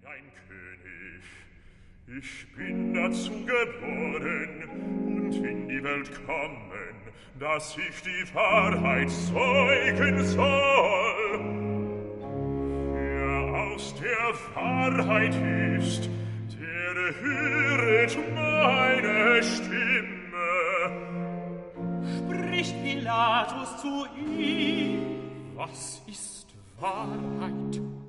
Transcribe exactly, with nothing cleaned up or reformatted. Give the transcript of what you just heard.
Dein König, ich bin dazu geboren und in die Welt kommen, dass ich die Wahrheit zeugen soll. Wer aus der Wahrheit ist, der höret meine Stimme. Spricht Pilatus zu ihm: Was ist Wahrheit?